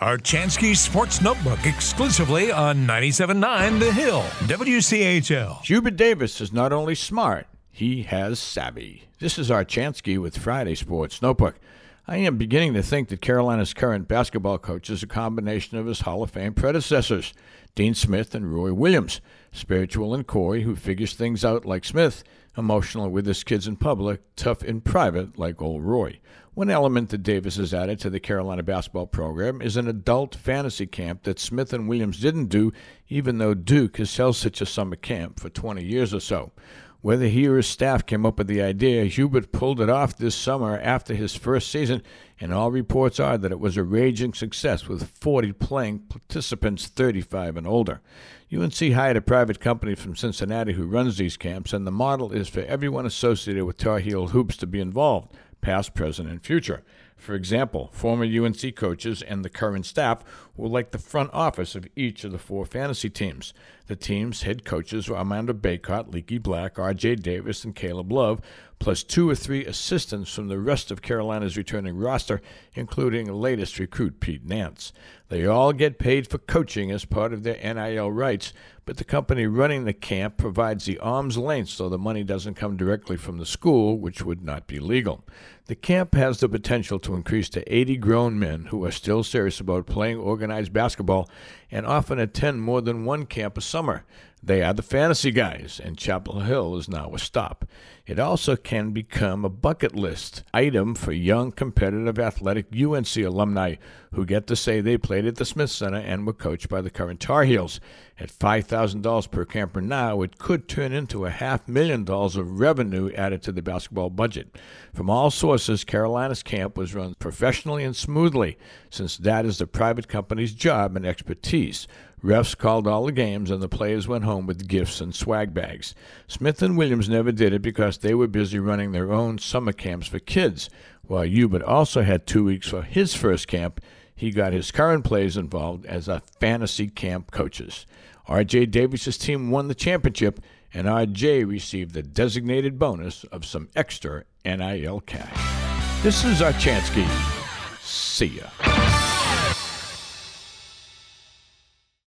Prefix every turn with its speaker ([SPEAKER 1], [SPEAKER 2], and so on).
[SPEAKER 1] Archansky Sports Notebook exclusively on 97.9 The Hill, WCHL.
[SPEAKER 2] Hubert Davis is not only smart, he has savvy. This is Archansky with Friday Sports Notebook. I am beginning to think that Carolina's current basketball coach is a combination of his Hall of Fame predecessors, Dean Smith and Roy Williams. Spiritual and coy, who figures things out like Smith, emotional with his kids in public, tough in private like old Roy. One element that Davis has added to the Carolina basketball program is an adult fantasy camp that Smith and Williams didn't do, even though Duke has held such a summer camp for 20 years or so. Whether he or his staff came up with the idea, Hubert pulled it off this summer after his first season, and all reports are that it was a raging success with 40 playing participants 35 and older. UNC hired a private company from Cincinnati who runs these camps, and the model is for everyone associated with Tar Heel hoops to be involved, past, present, and future. For example, former UNC coaches and the current staff were like the front office of each of the 4 fantasy teams. The team's head coaches were Armando Bacot, Leaky Black, R.J. Davis, and Caleb Love, plus 2 or 3 assistants from the rest of Carolina's returning roster, including latest recruit Pete Nance. They all get paid for coaching as part of their NIL rights, but the company running the camp provides the arm's length so the money doesn't come directly from the school, which would not be legal. The camp has the potential to increase to 80 grown men who are still serious about playing organized basketball and often attend more than one camp a summer. They are the fantasy guys, and Chapel Hill is now a stop. It also can become a bucket list item for young, competitive, athletic UNC alumni who get to say they played at the Smith Center and were coached by the current Tar Heels. At $5,000 per camper now, it could turn into $500,000 of revenue added to the basketball budget. From all sources, Carolina's camp was run professionally and smoothly, since that is the private company's job and expertise. Refs called all the games, and the players went home with gifts and swag bags. Smith and Williams never did it because they were busy running their own summer camps for kids. While Hubert also had 2 weeks for his first camp, he got his current players involved as a fantasy camp coaches. R.J. Davis's team won the championship, and R.J. received the designated bonus of some extra NIL cash. This is Archansky. See ya.